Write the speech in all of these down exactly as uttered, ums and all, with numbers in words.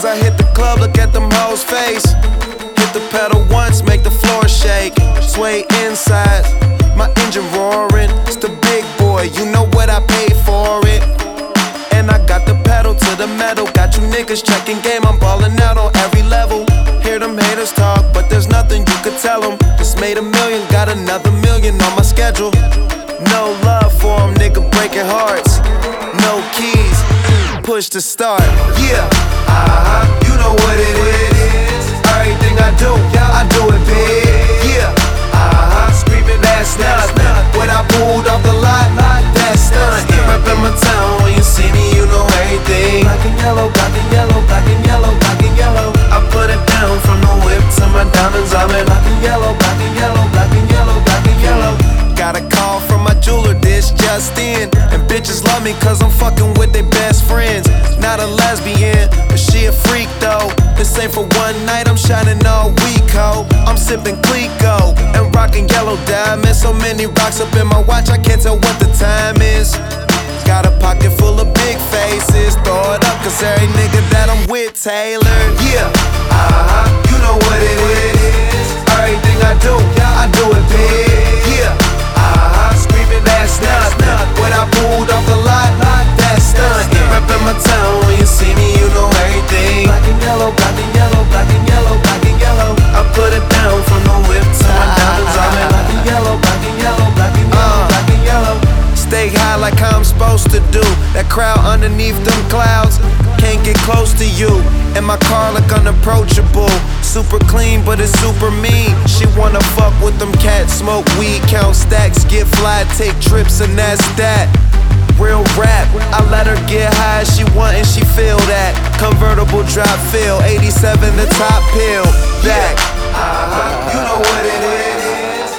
I hit the club, look at them hoes' face. Hit the pedal once, make the floor shake. Sway inside, my engine roaring. It's the big boy, you know what I paid for it. And I got the pedal to the metal. Got you niggas checking game, I'm ballin' out on every level. Hear them haters talk, but there's nothing you could tell them. Just made a million, got another million on my schedule. No love for them, nigga breaking hearts. No keys, push to start. Yeah, uh-huh, you know what it is. Everything I do, I do it big. Yeah, uh-huh, screaming that's nothing. When I pulled off the lot, that's nothing. Reppin' my town, when you see me, you know everything. Black and yellow, black and yellow, black and yellow, black and yellow. I put it down from the whip to my diamonds. I'm in black and yellow, black and yellow, black and yellow, black and yellow. Got a call from my jeweler, this just in. And bitches love me cause I'm fucking with their best friends. Not a lesbian, but she a freak though. This ain't for one night, I'm shining all week, ho. I'm sipping Clico and rocking yellow diamonds. So many rocks up in my watch, I can't tell what the time is. Got a pocket full of big faces, throw it up cause every nigga that I'm with tailored. Yeah, uh-huh, you know what it is. Everything I do, I do it big. Yeah, uh-huh, screaming that's nothing. When I pulled off the lot, that's nothing. Reppin' my town, when you see me, you know everything. Black and yellow, black and yellow, black and yellow, black and yellow. I put it down from the whip to my diamonds. I'm in black and yellow, black and yellow, black and yellow, black and yellow. Stay high like I'm supposed to do. That crowd underneath them clouds can't get close to you. And my car look unapproachable. Super clean, but it's super mean. She wanna fuck with them cats, smoke weed, count stacks, get fly, take trips, and that's that. Real rap, I let her get high as she want and she feel that. Convertible drop feel, eighty-seven the top pill. Back, uh-huh, you know what it is.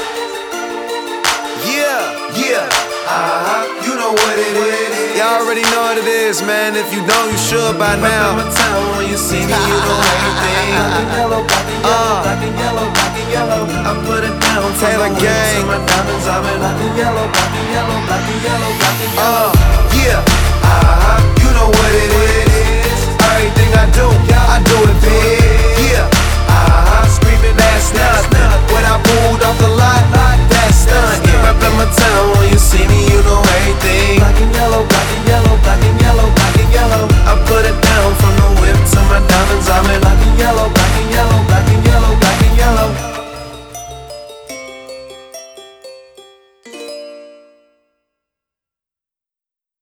Yeah, yeah, uh-huh, you know what it is. Y'all already know what it is, man. If you don't, you should by now. Reppin' my town, when you see me, you know everything. Black and yellow, black and yellow, black and yellow, black and yellow. I put it down, Taylor gang. My diamonds, I'm in black and yellow, black and yellow, black and yellow, black and yellow. Uh, yeah.